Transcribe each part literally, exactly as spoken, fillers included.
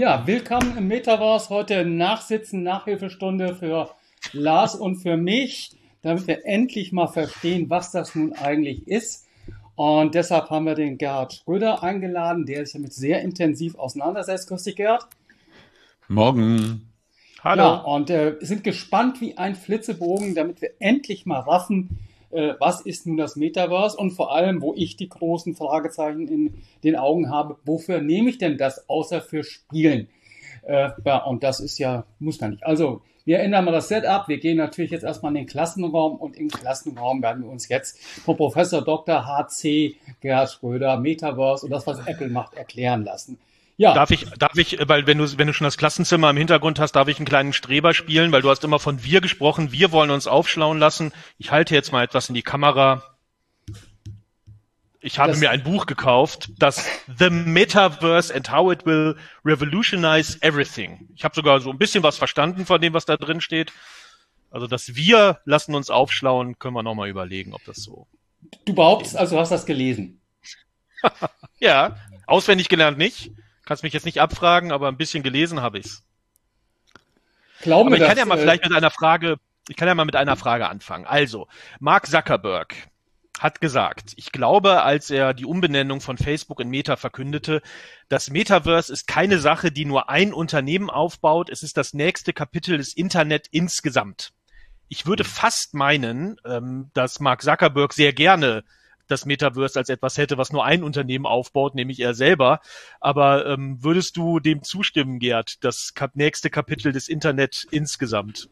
Ja, willkommen im Metaverse. Heute Nachsitzen, Nachhilfestunde für Lars und für mich, damit wir endlich mal verstehen, was das nun eigentlich ist. Und deshalb haben wir den Gerhard Schröder eingeladen, der sich damit sehr intensiv auseinandersetzt. Grüß dich, Gerhard. Morgen. Hallo. Ja, und äh, sind gespannt wie ein Flitzebogen, damit wir endlich mal raffen, äh, was ist nun das Metaverse und vor allem, wo ich die großen Fragezeichen in den Augen habe, wofür nehme ich denn das außer für Spielen? Äh, ja, und das ist ja, muss man nicht. Also, wir ändern mal das Setup. Wir gehen natürlich jetzt erstmal in den Klassenraum und im Klassenraum werden wir uns jetzt von Professor Doktor H C Gerhard Schröder, Metaverse und das, was Apple macht, erklären lassen. Ja. Darf ich, darf ich, weil wenn du, wenn du schon das Klassenzimmer im Hintergrund hast, darf ich einen kleinen Streber spielen, weil du hast immer von wir gesprochen. Wir wollen uns aufschlauen lassen. Ich halte jetzt mal etwas in die Kamera. Ich habe das mir ein Buch gekauft, das The Metaverse and How It Will Revolutionize Everything. Ich habe sogar so ein bisschen was verstanden von dem, was da drin steht. Also das wir lassen uns aufschlauen, können wir nochmal überlegen, ob das so... Du behauptest also, du hast das gelesen? Ja, auswendig gelernt nicht. Kannst mich jetzt nicht abfragen, aber ein bisschen gelesen habe ich's. Glauben aber ich wir kann das, ja mal äh, vielleicht mit einer Frage, ich kann ja mal mit einer Frage anfangen. Also, Mark Zuckerberg hat gesagt, ich glaube, als er die Umbenennung von Facebook in Meta verkündete, das Metaverse ist keine Sache, die nur ein Unternehmen aufbaut, es ist das nächste Kapitel des Internet insgesamt. Ich würde fast meinen, dass Mark Zuckerberg sehr gerne das Metaverse als etwas hätte, was nur ein Unternehmen aufbaut, nämlich er selber. Aber ähm, würdest du dem zustimmen, Gerd, das Kap- nächste Kapitel des Internet insgesamt?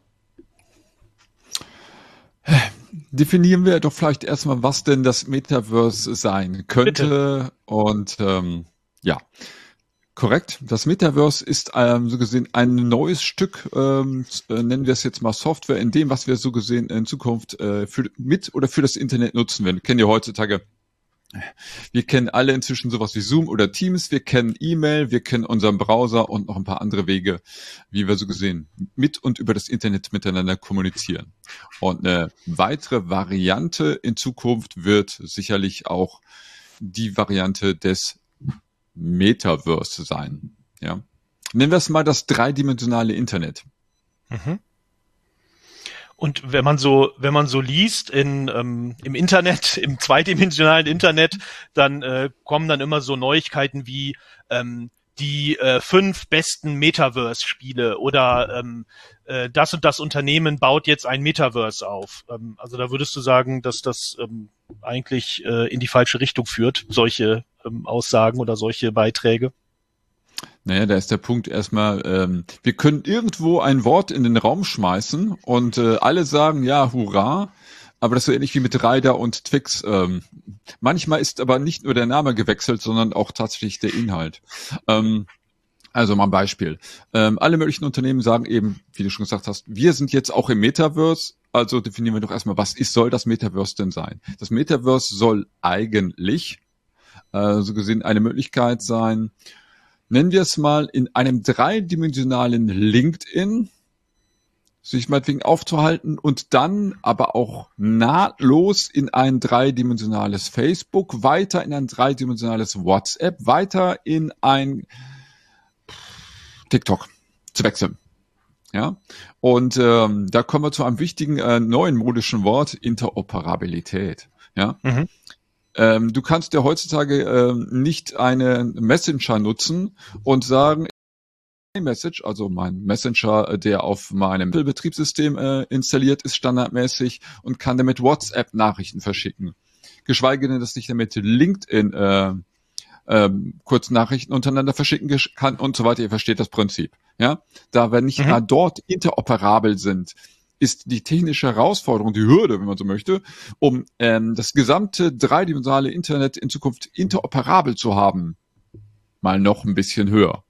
Definieren wir doch vielleicht erstmal, was denn das Metaverse sein könnte. Bitte. Und ähm, ja, korrekt. Das Metaverse ist ähm, so gesehen ein neues Stück, ähm, nennen wir es jetzt mal Software, in dem, was wir so gesehen in Zukunft äh, für, mit oder für das Internet nutzen werden. Wir kennen ja heutzutage, wir kennen alle inzwischen sowas wie Zoom oder Teams, wir kennen E-Mail, wir kennen unseren Browser und noch ein paar andere Wege, wie wir so gesehen mit und über das Internet miteinander kommunizieren. Und eine weitere Variante in Zukunft wird sicherlich auch die Variante des Metaverse sein. Ja. Nennen wir es mal das dreidimensionale Internet. Mhm. Und wenn man so, wenn man so liest in, ähm, im Internet, im zweidimensionalen Internet, dann äh, kommen dann immer so Neuigkeiten wie ähm, die äh, fünf besten Metaverse-Spiele oder ähm, äh, das und das Unternehmen baut jetzt ein Metaverse auf. Ähm, also da würdest du sagen, dass das ähm, eigentlich äh, in die falsche Richtung führt, solche ähm, Aussagen oder solche Beiträge? Naja, da ist der Punkt erstmal, ähm, wir können irgendwo ein Wort in den Raum schmeißen und äh, alle sagen, ja, hurra, aber das ist so ähnlich wie mit Rider und Twix. Ähm, manchmal ist aber nicht nur der Name gewechselt, sondern auch tatsächlich der Inhalt. Ähm, also mal ein Beispiel. Ähm, alle möglichen Unternehmen sagen eben, wie du schon gesagt hast, wir sind jetzt auch im Metaverse, also definieren wir doch erstmal, was ist, soll das Metaverse denn sein? Das Metaverse soll eigentlich, äh, so gesehen, eine Möglichkeit sein, nennen wir es mal, in einem dreidimensionalen LinkedIn sich meinetwegen aufzuhalten und dann aber auch nahtlos in ein dreidimensionales Facebook, weiter in ein dreidimensionales WhatsApp, weiter in ein TikTok zu wechseln. Ja, und ähm, da kommen wir zu einem wichtigen äh, neuen modischen Wort, Interoperabilität. Ja. Mhm. Ähm, du kannst ja heutzutage ähm, nicht einen Messenger nutzen und sagen, iMessage, also mein Messenger, der auf meinem Betriebssystem äh, installiert ist, standardmäßig und kann damit WhatsApp Nachrichten verschicken. Geschweige denn, dass ich damit LinkedIn äh, äh, Kurznachrichten untereinander verschicken kann und so weiter. Ihr versteht das Prinzip. Ja, da wir nicht mhm. mal dort interoperabel sind, ist die technische Herausforderung, die Hürde, wenn man so möchte, um ähm, das gesamte dreidimensionale Internet in Zukunft interoperabel zu haben, mal noch ein bisschen höher.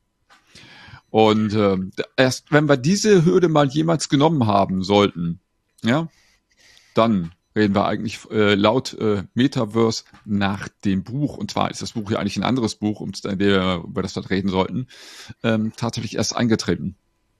Und ähm, erst wenn wir diese Hürde mal jemals genommen haben sollten, ja, dann reden wir eigentlich äh, laut äh, Metaverse nach dem Buch, und zwar ist das Buch ja eigentlich ein anderes Buch, um das wir über das wir reden sollten, ähm, tatsächlich erst eingetreten.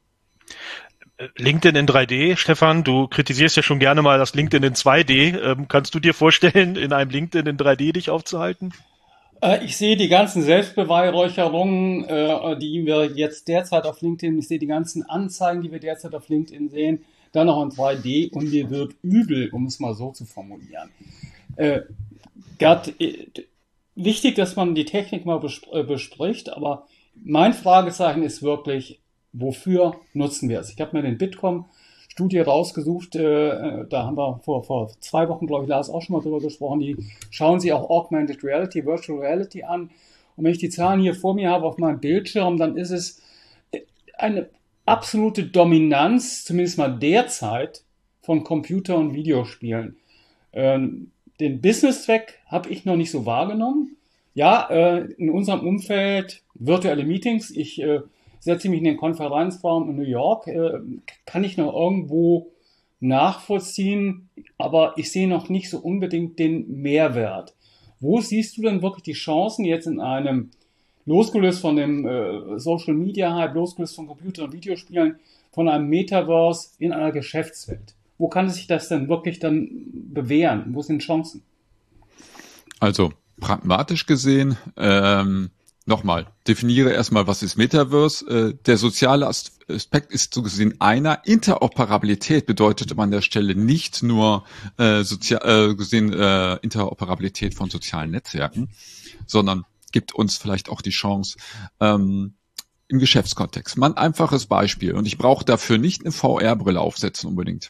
LinkedIn in drei D, Stefan, du kritisierst ja schon gerne mal das LinkedIn in zwei D. Ähm, kannst du dir vorstellen, in einem LinkedIn in drei D dich aufzuhalten? Ich sehe die ganzen Selbstbeweihräucherungen, die wir jetzt derzeit auf LinkedIn, ich sehe die ganzen Anzeigen, die wir derzeit auf LinkedIn sehen, dann noch in drei D und mir wird übel, um es mal so zu formulieren. Äh, Gerd, wichtig, dass man die Technik mal bespricht, aber mein Fragezeichen ist wirklich, wofür nutzen wir es? Ich habe mir den Bitkom-Studie rausgesucht, äh, da haben wir vor, vor zwei Wochen, glaube ich, Lars auch schon mal drüber gesprochen, die schauen sich auch Augmented Reality, Virtual Reality an. Und wenn ich die Zahlen hier vor mir habe auf meinem Bildschirm, dann ist es eine absolute Dominanz, zumindest mal derzeit, von Computer- und Videospielen. Ähm, den Business-Zweck habe ich noch nicht so wahrgenommen. Ja, äh, in unserem Umfeld virtuelle Meetings, ich äh, setze mich in den Konferenzraum in New York, äh, kann ich noch irgendwo nachvollziehen, aber ich sehe noch nicht so unbedingt den Mehrwert. Wo siehst du denn wirklich die Chancen jetzt in einem, losgelöst von dem äh, Social Media Hype, losgelöst von Computer- und Videospielen, von einem Metaverse in einer Geschäftswelt? Wo kann sich das denn wirklich dann bewähren? Wo sind Chancen? Also pragmatisch gesehen, ähm, nochmal, definiere erstmal, was ist Metaverse. Äh, der soziale Aspekt ist so gesehen einer. Interoperabilität bedeutet an der Stelle nicht nur äh, sozial, äh, gesehen äh, Interoperabilität von sozialen Netzwerken, sondern gibt uns vielleicht auch die Chance, ähm, im Geschäftskontext. Mal ein einfaches Beispiel. Und ich brauche dafür nicht eine V R-Brille aufsetzen unbedingt.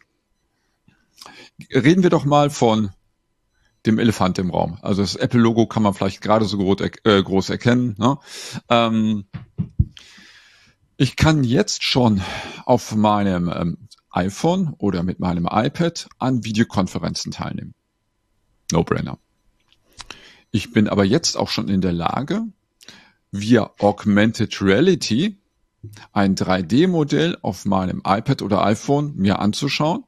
Reden wir doch mal von dem Elefant im Raum. Also das Apple-Logo kann man vielleicht gerade so groß, äh, groß erkennen. Ne? Ähm, ich kann jetzt schon auf meinem ähm, iPhone oder mit meinem iPad an Videokonferenzen teilnehmen. No-brainer. Ich bin aber jetzt auch schon in der Lage, via Augmented Reality ein drei D-Modell auf meinem iPad oder iPhone mir anzuschauen.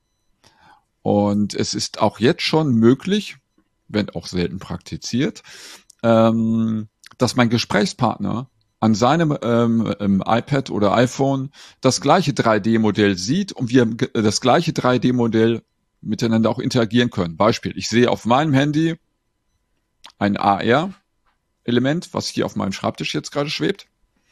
Und es ist auch jetzt schon möglich, wenn auch selten praktiziert, ähm, dass mein Gesprächspartner an seinem ähm, iPad oder iPhone das gleiche drei D-Modell sieht und wir das gleiche drei D-Modell miteinander auch interagieren können. Beispiel, ich sehe auf meinem Handy ein A R-Element, was hier auf meinem Schreibtisch jetzt gerade schwebt,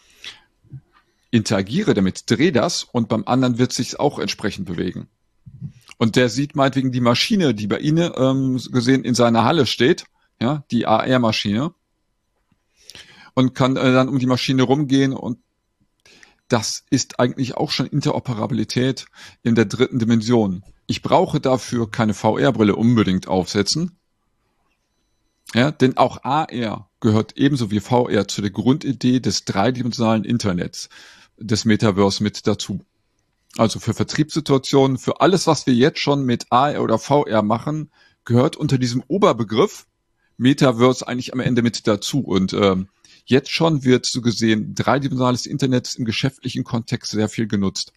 interagiere damit, drehe das und beim anderen wird es sich auch entsprechend bewegen. Und der sieht meinetwegen die Maschine, die bei Ihnen ähm, gesehen in seiner Halle steht, ja, die A R-Maschine, und kann äh, dann um die Maschine rumgehen. Und das ist eigentlich auch schon Interoperabilität in der dritten Dimension. Ich brauche dafür keine V R-Brille unbedingt aufsetzen, ja, denn auch A R gehört ebenso wie V R zu der Grundidee des dreidimensionalen Internets, des Metaverse mit dazu. Also für Vertriebssituationen, für alles, was wir jetzt schon mit A R oder V R machen, gehört unter diesem Oberbegriff Metaverse eigentlich am Ende mit dazu. Und ähm, jetzt schon wird so gesehen dreidimensionales Internet im geschäftlichen Kontext sehr viel genutzt.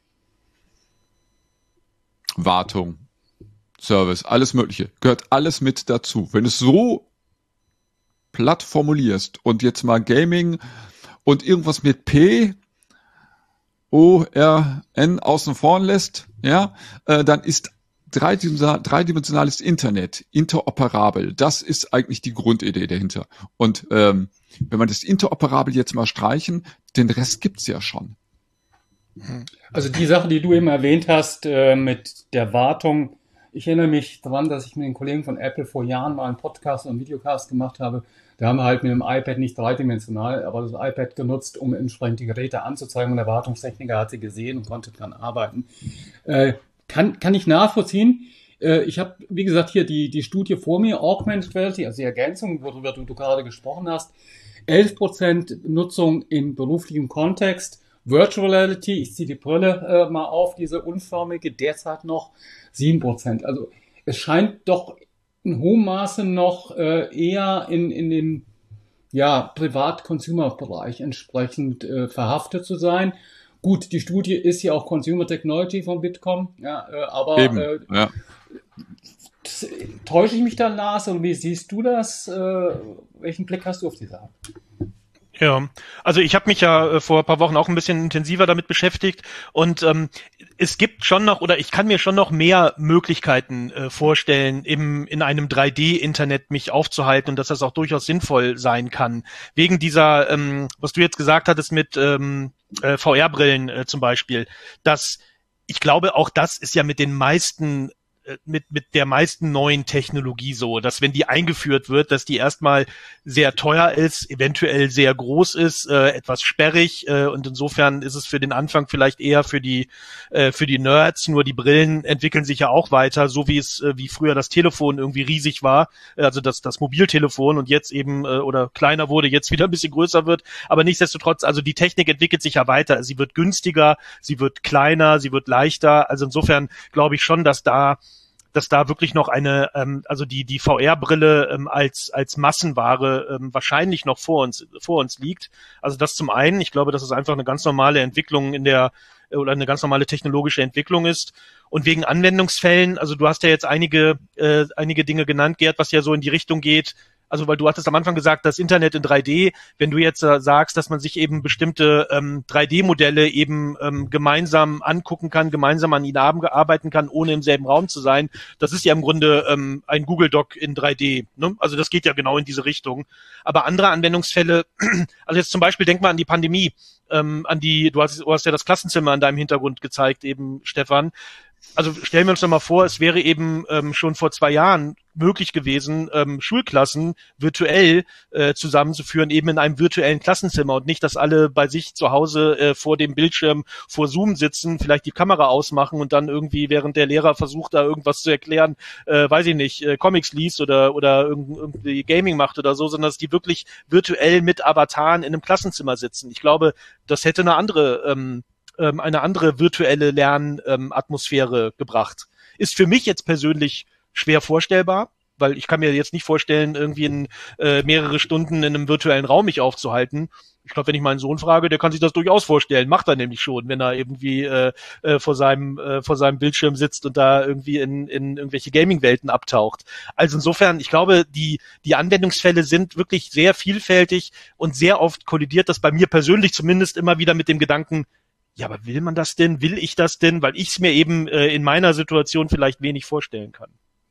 Wartung, Service, alles Mögliche, gehört alles mit dazu. Wenn du es so platt formulierst und jetzt mal Gaming und irgendwas mit P, O, R, N außen vor lässt, ja, äh, dann ist dreidimensional, dreidimensionales Internet interoperabel. Das ist eigentlich die Grundidee dahinter. Und ähm, wenn man das interoperabel jetzt mal streichen, den Rest gibt's ja schon. Also die Sache, die du eben erwähnt hast äh, mit der Wartung, ich erinnere mich daran, dass ich mit den Kollegen von Apple vor Jahren mal einen Podcast und einen Videocast gemacht habe. Da haben wir halt mit dem iPad nicht dreidimensional, aber das iPad genutzt, um entsprechend die Geräte anzuzeigen. Und der Wartungstechniker hat sie gesehen und konnte dran arbeiten. Äh, kann, kann ich nachvollziehen. Äh, ich habe, wie gesagt, hier die, die Studie vor mir, Augmented Reality, also die Ergänzung, worüber du, du gerade gesprochen hast. elf Prozent Nutzung im beruflichen Kontext. Virtual Reality, ich ziehe die Brille äh, mal auf, diese unförmige, derzeit noch sieben Prozent. Also es scheint doch in hohem Maße noch äh, eher in, in dem ja, Privat-Consumer-Bereich entsprechend äh, verhaftet zu sein. Gut, die Studie ist ja auch Consumer Technology von Bitkom, ja, äh, aber Eben, äh, ja. täusche ich mich da, Lars, und wie siehst du das? Äh, welchen Blick hast du auf die Sache? Ja, also ich habe mich ja äh, vor ein paar Wochen auch ein bisschen intensiver damit beschäftigt und ähm, es gibt schon noch, oder ich kann mir schon noch mehr Möglichkeiten äh, vorstellen, im, in einem drei D-Internet mich aufzuhalten und dass das auch durchaus sinnvoll sein kann. Wegen dieser, ähm, was du jetzt gesagt hattest mit ähm, äh, V R-Brillen äh, zum Beispiel, dass ich glaube, auch das ist ja mit den meisten mit mit der meisten neuen Technologie so, dass wenn die eingeführt wird, dass die erstmal sehr teuer ist, eventuell sehr groß ist, äh, etwas sperrig äh, und insofern ist es für den Anfang vielleicht eher für die äh, für die Nerds. Nur die Brillen entwickeln sich ja auch weiter, so wie es äh, wie früher das Telefon irgendwie riesig war, also das das Mobiltelefon und jetzt eben äh, oder kleiner wurde, jetzt wieder ein bisschen größer wird, aber nichtsdestotrotz, also die Technik entwickelt sich ja weiter, sie wird günstiger, sie wird kleiner, sie wird leichter, also insofern glaube ich schon, dass da dass da wirklich noch eine, ähm, also die die V R-Brille ähm, als als Massenware ähm, wahrscheinlich noch vor uns vor uns liegt. Also das zum einen, ich glaube, dass es einfach eine ganz normale Entwicklung in der oder eine ganz normale technologische Entwicklung ist. Und wegen Anwendungsfällen, also du hast ja jetzt einige äh, einige Dinge genannt, Gerd, was ja so in die Richtung geht. Also weil du hattest am Anfang gesagt, das Internet in drei D, wenn du jetzt äh, sagst, dass man sich eben bestimmte ähm, drei D-Modelle eben ähm, gemeinsam angucken kann, gemeinsam an ihnen arbeiten kann, ohne im selben Raum zu sein, das ist ja im Grunde ähm, ein Google Doc in drei D. Ne? Also das geht ja genau in diese Richtung. Aber andere Anwendungsfälle, also jetzt zum Beispiel denk mal an die Pandemie, ähm, an die, du hast, du hast ja das Klassenzimmer an deinem Hintergrund gezeigt eben, Stefan. Also stellen wir uns doch mal vor, es wäre eben ähm, schon vor zwei Jahren möglich gewesen, ähm, Schulklassen virtuell äh, zusammenzuführen, eben in einem virtuellen Klassenzimmer und nicht, dass alle bei sich zu Hause äh, vor dem Bildschirm vor Zoom sitzen, vielleicht die Kamera ausmachen und dann irgendwie, während der Lehrer versucht, da irgendwas zu erklären, äh, weiß ich nicht, äh, Comics liest oder oder irgendwie Gaming macht oder so, sondern dass die wirklich virtuell mit Avataren in einem Klassenzimmer sitzen. Ich glaube, das hätte eine andere ähm, eine andere virtuelle Lernatmosphäre gebracht. Ist für mich jetzt persönlich schwer vorstellbar, weil ich kann mir jetzt nicht vorstellen, irgendwie in äh, mehrere Stunden in einem virtuellen Raum mich aufzuhalten. Ich glaube, wenn ich meinen Sohn frage, der kann sich das durchaus vorstellen. Macht er nämlich schon, wenn er irgendwie äh, äh, vor seinem äh, vor seinem Bildschirm sitzt und da irgendwie in in irgendwelche Gaming-Welten abtaucht. Also insofern, ich glaube, die die Anwendungsfälle sind wirklich sehr vielfältig und sehr oft kollidiert das bei mir persönlich zumindest immer wieder mit dem Gedanken, ja, aber will man das denn? Will ich das denn? Weil ich es mir eben äh, in meiner Situation vielleicht wenig vorstellen kann.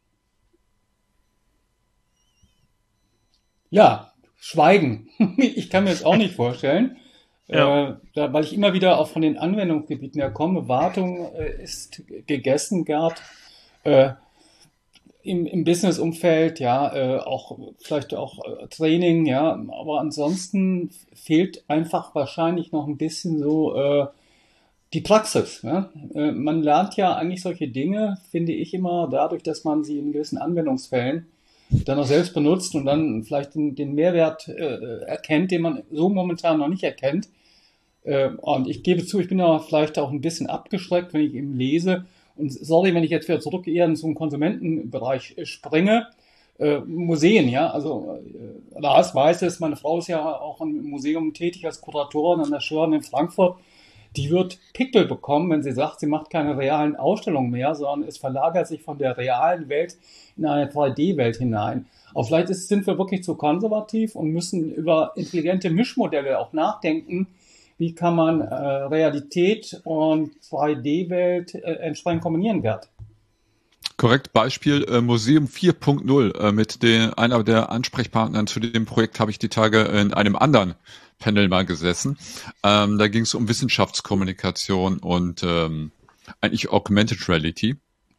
Ja, Schweigen. Ich kann mir das auch nicht vorstellen, ja. äh, da, weil ich immer wieder auch von den Anwendungsgebieten her komme. Wartung äh, ist gegessen, Gerd. Äh, im, im Business-Umfeld, ja, äh, auch vielleicht auch äh, Training, ja, aber ansonsten fehlt einfach wahrscheinlich noch ein bisschen so äh, die Praxis. Ja? Äh, man lernt ja eigentlich solche Dinge, finde ich immer, dadurch, dass man sie in gewissen Anwendungsfällen dann auch selbst benutzt und dann vielleicht den, den Mehrwert äh, erkennt, den man so momentan noch nicht erkennt. Äh, und ich gebe zu, ich bin ja vielleicht auch ein bisschen abgeschreckt, wenn ich eben lese. Und sorry, wenn ich jetzt wieder zurück eher in so einen Konsumentenbereich springe. Äh, Museen, ja, also äh, Lars weiß es, meine Frau ist ja auch im Museum tätig als Kuratorin an der Schörn in Frankfurt. Die wird Pickel bekommen, wenn sie sagt, sie macht keine realen Ausstellungen mehr, sondern es verlagert sich von der realen Welt in eine drei D-Welt hinein. Aber vielleicht ist, sind wir wirklich zu konservativ und müssen über intelligente Mischmodelle auch nachdenken. Wie kann man äh, Realität und drei D-Welt äh, entsprechend kombinieren, Gerd? Korrekt, Beispiel äh, Museum vier Punkt null. Äh, mit den, einer der Ansprechpartnern zu dem Projekt habe ich die Tage in einem anderen Panel mal gesessen. Ähm, da ging es um Wissenschaftskommunikation und ähm, eigentlich Augmented Reality.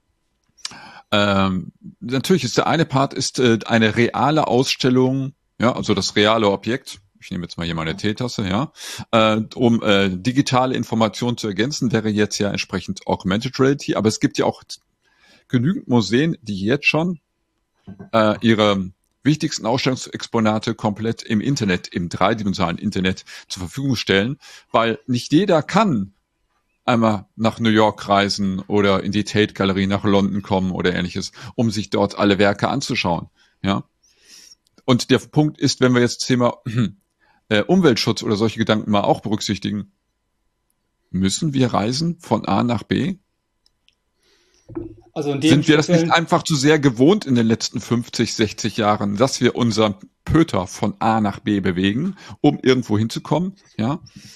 Ähm, natürlich ist der eine Part ist äh, eine reale Ausstellung, ja, also das reale Objekt. Ich nehme jetzt mal hier meine Teetasse, ja, äh, um äh, digitale Informationen zu ergänzen, wäre jetzt ja entsprechend Augmented Reality. Aber es gibt ja auch genügend Museen, die jetzt schon äh, ihre wichtigsten Ausstellungsexponate komplett im Internet, im dreidimensionalen Internet zur Verfügung stellen, weil nicht jeder kann einmal nach New York reisen oder in die Tate-Galerie nach London kommen oder ähnliches, um sich dort alle Werke anzuschauen. Ja. Und der Punkt ist, wenn wir jetzt das Thema äh, Umweltschutz oder solche Gedanken mal auch berücksichtigen, müssen wir reisen von A nach B? Also in dem Sind wir das nicht einfach zu sehr gewohnt in den letzten fünfzig, sechzig Jahren, dass wir unseren Pöter von A nach B bewegen, um irgendwo hinzukommen? Ja.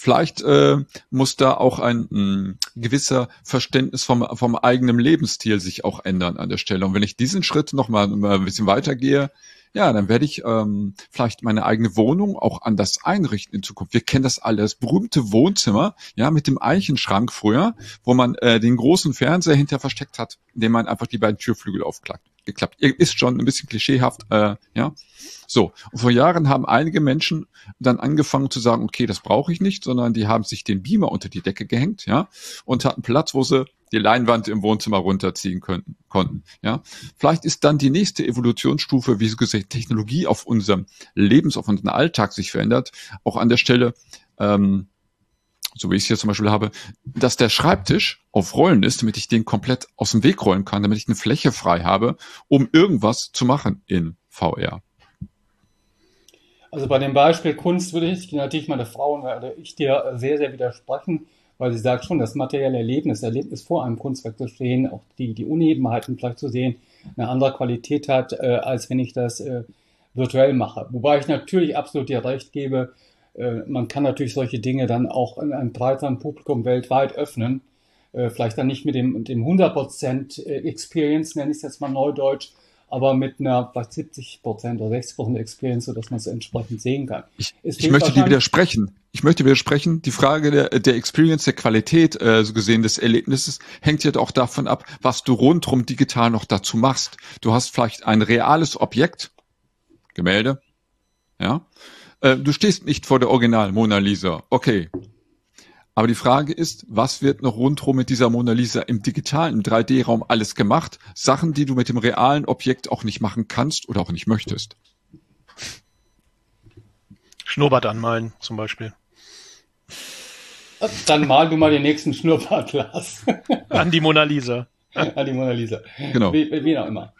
vielleicht äh, muss da auch ein mh, gewisser Verständnis vom, vom eigenen Lebensstil sich auch ändern an der Stelle. Und wenn ich diesen Schritt noch mal, mal ein bisschen weitergehe, ja, dann werde ich ähm, vielleicht meine eigene Wohnung auch anders einrichten in Zukunft. Wir kennen das alle, das berühmte Wohnzimmer, ja, mit dem Eichenschrank früher, wo man äh, den großen Fernseher hinter versteckt hat, indem man einfach die beiden Türflügel aufklappt. Geklappt. Ist schon ein bisschen klischeehaft, äh, ja. So, und vor Jahren haben einige Menschen dann angefangen zu sagen, okay, das brauche ich nicht, sondern die haben sich den Beamer unter die Decke gehängt, ja, und hatten Platz, wo sie die Leinwand im Wohnzimmer runterziehen könnten, konnten, ja. Vielleicht ist dann die nächste Evolutionsstufe, wie so gesagt, Technologie auf unserem Lebens-, auf unseren Alltag sich verändert, auch an der Stelle, ähm, so wie ich es hier zum Beispiel habe, dass der Schreibtisch auf Rollen ist, damit ich den komplett aus dem Weg rollen kann, damit ich eine Fläche frei habe, um irgendwas zu machen in V R. Also bei dem Beispiel Kunst würde ich natürlich meine Frau und ich dir sehr, sehr widersprechen, weil sie sagt schon, das materielle Erlebnis, das Erlebnis vor einem Kunstwerk zu stehen, auch die, die Unebenheiten vielleicht zu sehen, eine andere Qualität hat, äh, als wenn ich das äh, virtuell mache. Wobei ich natürlich absolut dir recht gebe, man kann natürlich solche Dinge dann auch in einem breiteren Publikum weltweit öffnen. Vielleicht dann nicht mit dem, dem hundert Prozent Experience, nenne ich es jetzt mal neudeutsch, aber mit einer vielleicht siebzig Prozent oder sechzig Prozent Experience, sodass man es entsprechend sehen kann. Ich, ich möchte dir widersprechen. Ich möchte widersprechen. Die Frage der, der Experience, der Qualität, äh, so gesehen des Erlebnisses, hängt ja auch davon ab, was du rundherum digital noch dazu machst. Du hast vielleicht ein reales Objekt, Gemälde, ja. Du stehst nicht vor der Original Mona Lisa, okay. Aber die Frage ist, was wird noch rundherum mit dieser Mona Lisa im digitalen, im drei D-Raum alles gemacht? Sachen, die du mit dem realen Objekt auch nicht machen kannst oder auch nicht möchtest. Schnurrbart anmalen zum Beispiel. Dann mal du mal den nächsten Schnurrbart, Lars. An die Mona Lisa. An die Mona Lisa. Genau. Wie, wie auch immer.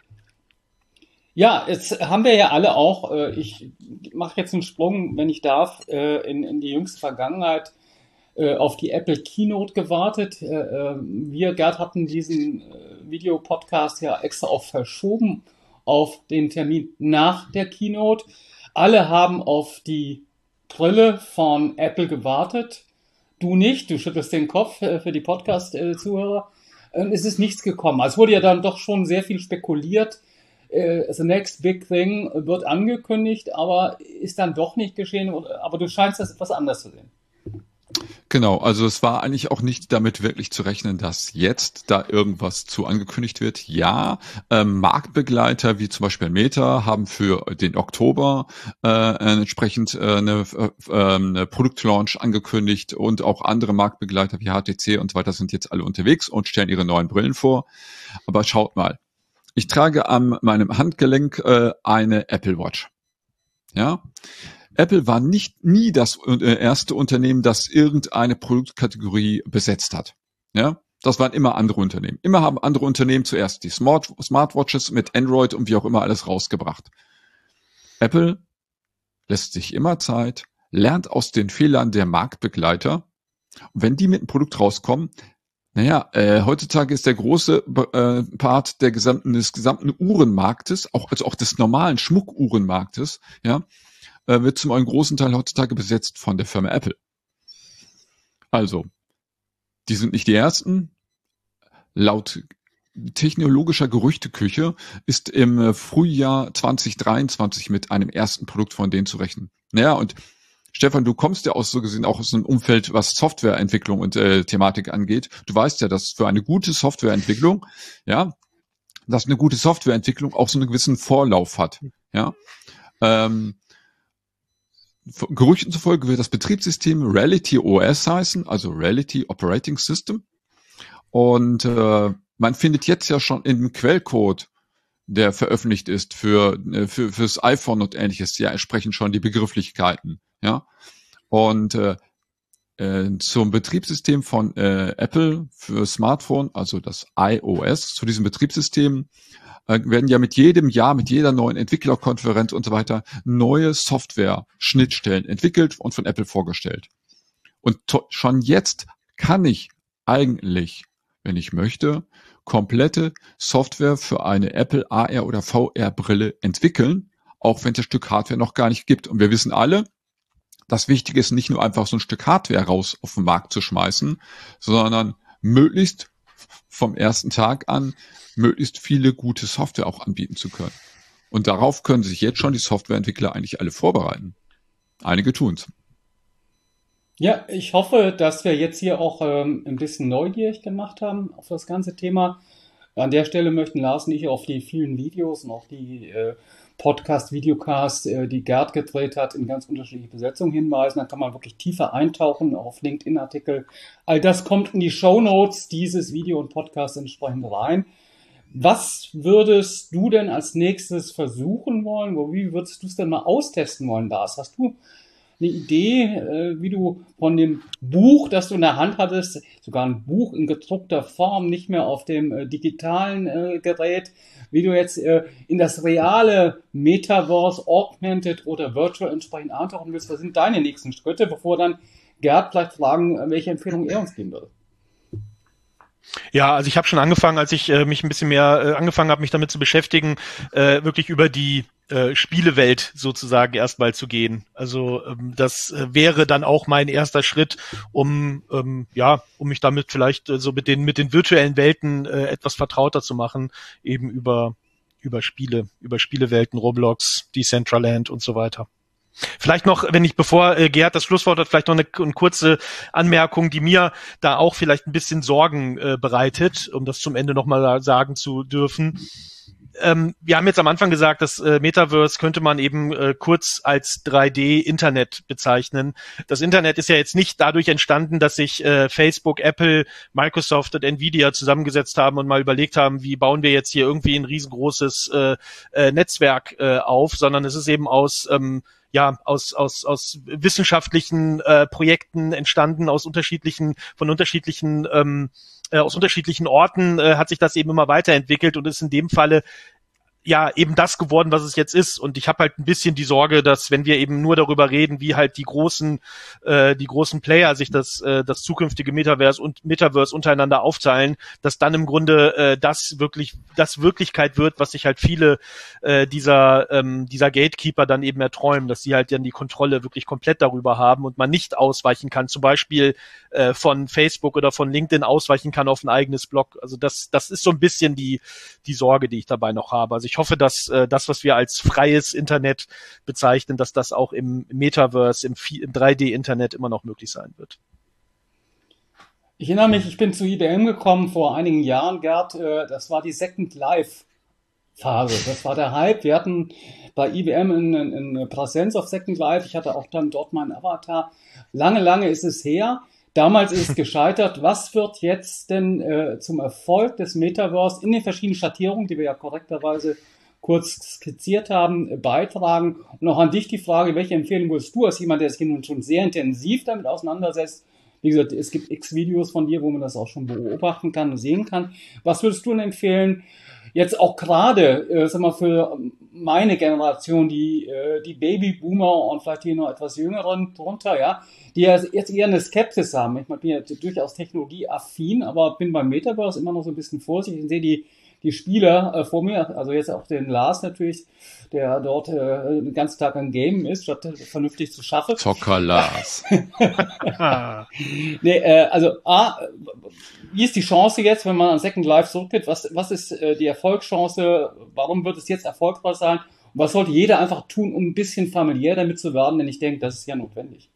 Ja, jetzt haben wir ja alle auch, äh, ich mache jetzt einen Sprung, wenn ich darf, äh, in, in die jüngste Vergangenheit äh, auf die Apple Keynote gewartet. Äh, äh, wir, Gerd, hatten diesen äh, Videopodcast ja extra auch verschoben auf den Termin nach der Keynote. Alle haben auf die Brille von Apple gewartet. Du nicht, du schüttelst den Kopf äh, für die Podcast-Zuhörer. Äh, es ist nichts gekommen. Also es wurde ja dann doch schon sehr viel spekuliert. The next big thing wird angekündigt, aber ist dann doch nicht geschehen. Aber du scheinst das etwas anders zu sehen. Genau, also es war eigentlich auch nicht damit wirklich zu rechnen, dass jetzt da irgendwas zu angekündigt wird. Ja, ähm, Marktbegleiter wie zum Beispiel Meta haben für den Oktober äh, entsprechend äh, eine, äh, eine Produktlaunch angekündigt und auch andere Marktbegleiter wie H T C und so weiter sind jetzt alle unterwegs und stellen ihre neuen Brillen vor. Aber schaut mal. Ich trage an meinem Handgelenk äh, eine Apple Watch. Ja, Apple war nicht nie das äh, erste Unternehmen, das irgendeine Produktkategorie besetzt hat. Ja, das waren immer andere Unternehmen. Immer haben andere Unternehmen zuerst die Smart Smartwatches mit Android und wie auch immer alles rausgebracht. Apple lässt sich immer Zeit, lernt aus den Fehlern der Marktbegleiter. Und wenn die mit einem Produkt rauskommen, Naja, äh, heutzutage ist der große äh, Part der gesamten, des gesamten Uhrenmarktes, auch, also auch des normalen Schmuckuhrenmarktes, ja, äh, wird zum einen großen Teil heutzutage besetzt von der Firma Apple. Also, die sind nicht die ersten. Laut technologischer Gerüchteküche ist im Frühjahr zwanzig dreiundzwanzig mit einem ersten Produkt von denen zu rechnen. Naja, und Stefan, du kommst ja aus so gesehen auch aus einem Umfeld, was Softwareentwicklung und äh, Thematik angeht. Du weißt ja, dass für eine gute Softwareentwicklung, ja, dass eine gute Softwareentwicklung auch so einen gewissen Vorlauf hat, ja. Ähm, Gerüchten zufolge wird das Betriebssystem Reality O S heißen, also Reality Operating System. Und äh, man findet jetzt ja schon im Quellcode, der veröffentlicht ist für, für fürs iPhone und ähnliches, ja entsprechend schon die Begrifflichkeiten. Ja, und äh, äh, zum Betriebssystem von äh, Apple für Smartphone, also das iOS, zu diesem Betriebssystem äh, werden ja mit jedem Jahr, mit jeder neuen Entwicklerkonferenz und so weiter neue Software-Schnittstellen entwickelt und von Apple vorgestellt. Und to- schon jetzt kann ich eigentlich, wenn ich möchte, komplette Software für eine Apple A R oder V R-Brille entwickeln, auch wenn es das Stück Hardware noch gar nicht gibt. Und wir wissen alle, das Wichtige ist nicht nur einfach so ein Stück Hardware raus auf den Markt zu schmeißen, sondern möglichst vom ersten Tag an möglichst viele gute Software auch anbieten zu können. Und darauf können sich jetzt schon die Softwareentwickler eigentlich alle vorbereiten. Einige tun's. Ja, ich hoffe, dass wir jetzt hier auch ähm, ein bisschen neugierig gemacht haben auf das ganze Thema. An der Stelle möchten Lars und ich auf die vielen Videos und auch die äh, Podcast, Videocasts, äh, die Gerd gedreht hat, in ganz unterschiedliche Besetzungen hinweisen. Da kann man wirklich tiefer eintauchen, auch auf LinkedIn-Artikel. All das kommt in die Shownotes dieses Video und Podcast entsprechend rein. Was würdest du denn als nächstes versuchen wollen? Wie würdest du es denn mal austesten wollen, Lars? Hast du eine Idee, äh, wie du von dem Buch, das du in der Hand hattest, sogar ein Buch in gedruckter Form, nicht mehr auf dem äh, digitalen äh, Gerät, wie du jetzt äh, in das reale Metaverse, Augmented oder Virtual entsprechend eintauchen willst? Was sind deine nächsten Schritte, bevor dann Gerd vielleicht fragen, welche Empfehlung er uns geben würde? Ja, also ich habe schon angefangen, als ich äh, mich ein bisschen mehr äh, angefangen habe, mich damit zu beschäftigen, äh, wirklich über die äh, Spielewelt sozusagen erstmal zu gehen. Also ähm, das äh, wäre dann auch mein erster Schritt, um ähm, ja, um mich damit vielleicht äh, so mit den mit den virtuellen Welten äh, etwas vertrauter zu machen, eben über über Spiele, über Spielewelten, Roblox, Decentraland und so weiter. Vielleicht noch, wenn ich, bevor äh, Gerhard das Schlusswort hat, vielleicht noch eine, eine kurze Anmerkung, die mir da auch vielleicht ein bisschen Sorgen äh, bereitet, um das zum Ende nochmal sagen zu dürfen. Ähm, wir haben jetzt am Anfang gesagt, das äh, Metaverse könnte man eben äh, kurz als drei D-Internet bezeichnen. Das Internet ist ja jetzt nicht dadurch entstanden, dass sich äh, Facebook, Apple, Microsoft und Nvidia zusammengesetzt haben und mal überlegt haben, wie bauen wir jetzt hier irgendwie ein riesengroßes äh, äh, Netzwerk äh, auf, sondern es ist eben aus ähm, ja, aus, aus, aus wissenschaftlichen äh, Projekten entstanden, aus unterschiedlichen, von unterschiedlichen, ähm, äh, aus unterschiedlichen Orten äh, hat sich das eben immer weiterentwickelt und ist in dem Falle ja eben das geworden, was es jetzt ist. Und ich habe halt ein bisschen die Sorge, dass wenn wir eben nur darüber reden, wie halt die großen, äh, die großen Player sich das, äh, das zukünftige Metaverse und Metaverse untereinander aufteilen, dass dann im Grunde äh, das wirklich, das Wirklichkeit wird, was sich halt viele äh, dieser, ähm, dieser Gatekeeper dann eben erträumen, dass sie halt dann die Kontrolle wirklich komplett darüber haben und man nicht ausweichen kann, zum Beispiel äh, von Facebook oder von LinkedIn ausweichen kann auf ein eigenes Blog. Also das, das ist so ein bisschen die, die Sorge, die ich dabei noch habe. Also ich hoffe, dass äh, das, was wir als freies Internet bezeichnen, dass das auch im Metaverse, im, im drei D-Internet immer noch möglich sein wird. Ich erinnere mich, ich bin zu I B M gekommen vor einigen Jahren, Gerd, äh, das war die Second Life-Phase. Das war der Hype. Wir hatten bei I B M eine, eine Präsenz auf Second Life. Ich hatte auch dann dort meinen Avatar. Lange, lange ist es her. Damals ist es gescheitert. Was wird jetzt denn äh, zum Erfolg des Metaverse in den verschiedenen Schattierungen, die wir ja korrekterweise kurz skizziert haben, beitragen? Und auch an dich die Frage, welche Empfehlung würdest du als jemand, der sich nun schon sehr intensiv damit auseinandersetzt? Wie gesagt, es gibt x Videos von dir, wo man das auch schon beobachten kann und sehen kann. Was würdest du denn empfehlen? Jetzt auch gerade, äh, sag mal, für meine Generation, die äh, die Babyboomer und vielleicht die noch etwas jüngeren drunter, ja, die ja jetzt eher eine Skepsis haben. Ich bin ja durchaus technologieaffin, aber bin beim Metaverse immer noch so ein bisschen vorsichtig und sehe die die Spieler äh, vor mir, also jetzt auch den Lars natürlich, der dort äh, den ganzen Tag am Game ist, statt vernünftig zu schaffen. Zocker Lars. nee, äh, also A, wie ist die Chance jetzt, wenn man an Second Life zurückgeht? Was, was ist äh, die Erfolgschance? Warum wird es jetzt erfolgreich sein? Und was sollte jeder einfach tun, um ein bisschen familiär damit zu werden? Denn ich denke, das ist ja notwendig.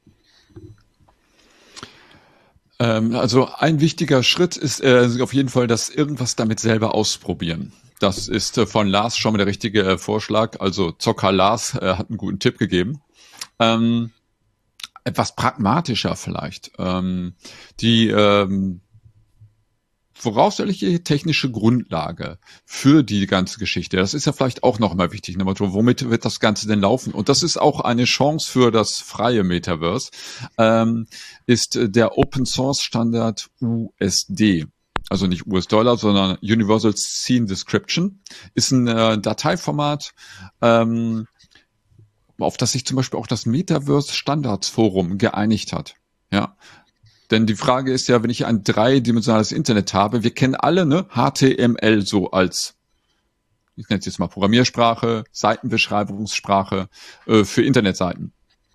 Also ein wichtiger Schritt ist äh, auf jeden Fall, das irgendwas damit selber ausprobieren. Das ist äh, von Lars schon mal der richtige äh, Vorschlag. Also Zocker Lars äh, hat einen guten Tipp gegeben. Ähm, etwas pragmatischer vielleicht. Ähm, die ähm, voraussichtliche technische Grundlage für die ganze Geschichte. Das ist ja vielleicht auch noch mal wichtig. Womit wird das Ganze denn laufen? Und das ist auch eine Chance für das freie Metaverse, ähm, ist der Open Source Standard U S D. Also nicht U S-Dollar, sondern Universal Scene Description. Ist ein äh, Dateiformat, ähm, auf das sich zum Beispiel auch das Metaverse Standards Forum geeinigt hat. Ja. Denn die Frage ist ja, wenn ich ein dreidimensionales Internet habe, wir kennen alle ne H T M L so als, ich nenne es jetzt mal Programmiersprache, Seitenbeschreibungssprache äh, für Internetseiten.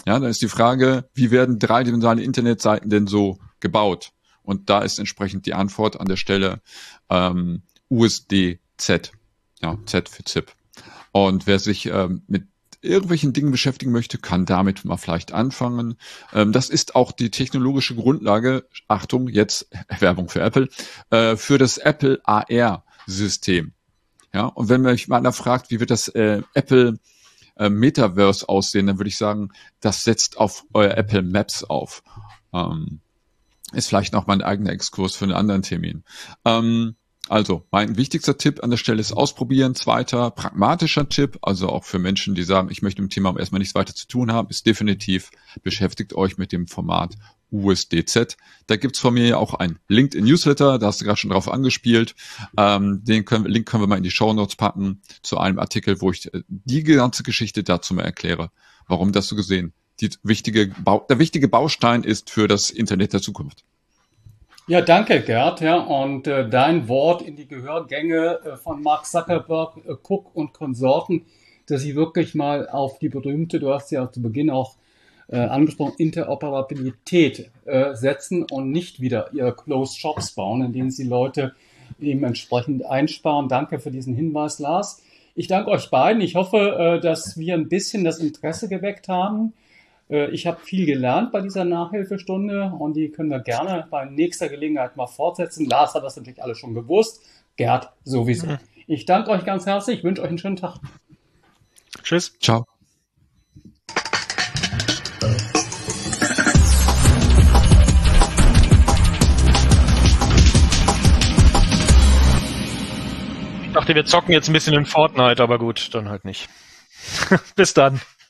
Ja, dann ist die Frage, wie werden dreidimensionale Internetseiten denn so gebaut? Und da ist entsprechend die Antwort an der Stelle ähm, U S D Z. Ja, Z für Z I P. Und wer sich ähm, mit irgendwelchen Dingen beschäftigen möchte, kann damit mal vielleicht anfangen. Ähm, das ist auch die technologische Grundlage, Achtung, jetzt Werbung für Apple, äh, für das Apple A R-System. Ja, und wenn mich mal einer fragt, wie wird das äh, Apple äh, Metaverse aussehen, dann würde ich sagen, das setzt auf euer Apple Maps auf. Ähm, ist vielleicht noch mal ein eigener Exkurs für einen anderen Termin. Ähm, Also, mein wichtigster Tipp an der Stelle ist ausprobieren. Zweiter, pragmatischer Tipp, also auch für Menschen, die sagen, ich möchte mit dem Thema erstmal nichts weiter zu tun haben, ist definitiv, beschäftigt euch mit dem Format U S D Z. Da gibt's von mir ja auch ein LinkedIn-Newsletter, da hast du gerade schon drauf angespielt. Ähm, den können, Link können wir mal in die Shownotes packen zu einem Artikel, wo ich die ganze Geschichte dazu mal erkläre, warum das so gesehen die wichtige Bau, der wichtige Baustein ist für das Internet der Zukunft. Ja, danke, Gerd. Ja, und äh, dein Wort in die Gehörgänge äh, von Mark Zuckerberg, äh, Cook und Konsorten, dass sie wirklich mal auf die berühmte, du hast ja zu Beginn auch äh, angesprochen, Interoperabilität äh, setzen und nicht wieder ihre Closed Shops bauen, in denen sie Leute eben entsprechend einsparen. Danke für diesen Hinweis, Lars. Ich danke euch beiden. Ich hoffe, äh, dass wir ein bisschen das Interesse geweckt haben. Ich habe viel gelernt bei dieser Nachhilfestunde und die können wir gerne bei nächster Gelegenheit mal fortsetzen. Lars hat das natürlich alles schon gewusst, Gerd sowieso. Mhm. Ich danke euch ganz herzlich, wünsche euch einen schönen Tag. Tschüss. Ciao. Ich dachte, wir zocken jetzt ein bisschen in Fortnite, aber gut, dann halt nicht. Bis dann.